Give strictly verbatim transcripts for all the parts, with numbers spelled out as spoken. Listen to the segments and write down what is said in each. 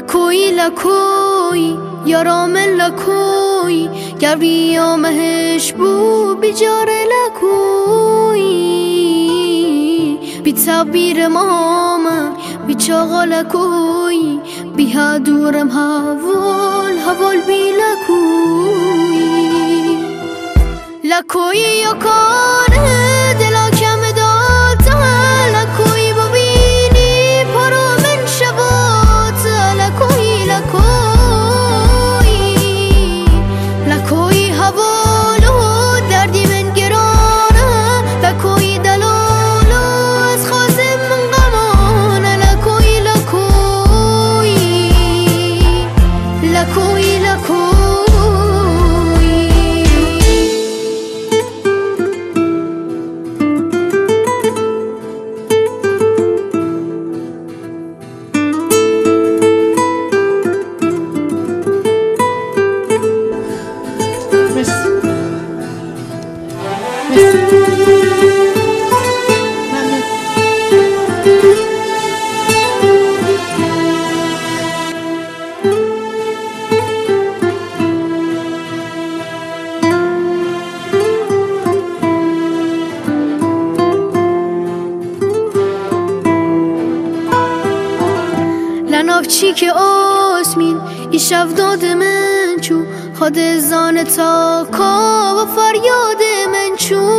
لکوی لکوی یارام لکوی گریا مهش بو بیجاره لکوی بی تعبیر ماما بی چاقا لکوی بی ها دورم هوال هوال بی لکوی لکوی یا کاره دلا کم داتا لکوی ببینی پرو من شبات لکوی لکوی لکوی هوالو دردی من گرانه لکوی دلالو از خازم من غمانه لکوی لکوی لکوی لکوی لنافچی که آسمین ای شب داد من چو خود زان تا کا و فریاد من چو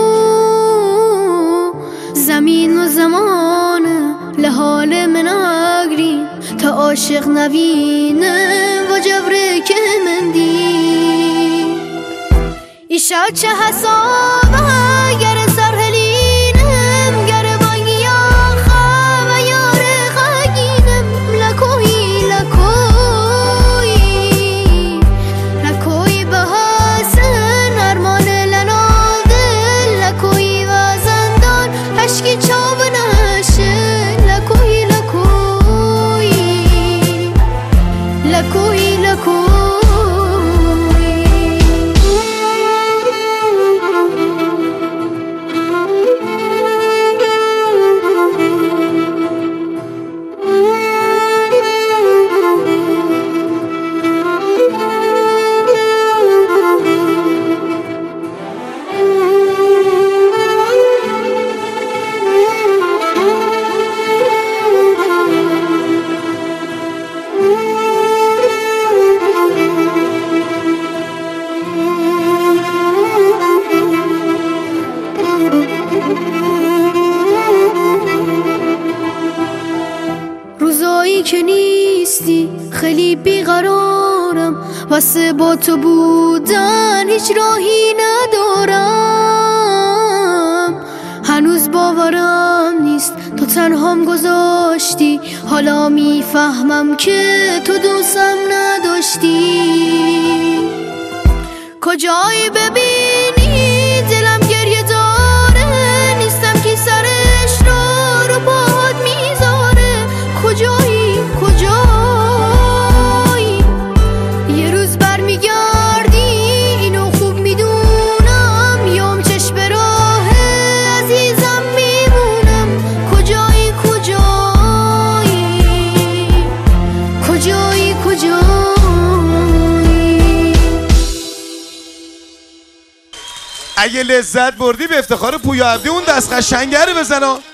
زمین و زمان لحال من اگرین تا عاشق نوینه و جبره که من دی ای شب چه حسابه گر سرهلینم گر بانگی آخه و یار غگینم لکوی لکوی لکوی به حسن ارمان لناده لکوی و زندان عشقی چاو نشه لکوی لکوی لکوی لکوی روزایی که نیستی خیلی بیقرارم واسه با تو بودن هیچ راهی ندارم هنوز باورم نیست تو تنهام گذاشتی حالا میفهمم که تو دوستم نداشتی کجایی ببینی دلم گریه داره نیستم که سرش رو رو پاهات میذاره کجایی کجایی یه روز برمیگردی اینو خوب میدونم یام چشم راه عزیزم میمونم کجایی کجایی کجایی کجایی اگه لذت بردی به افتخار پویا عبدی اون دست قشنگه رو بزنا.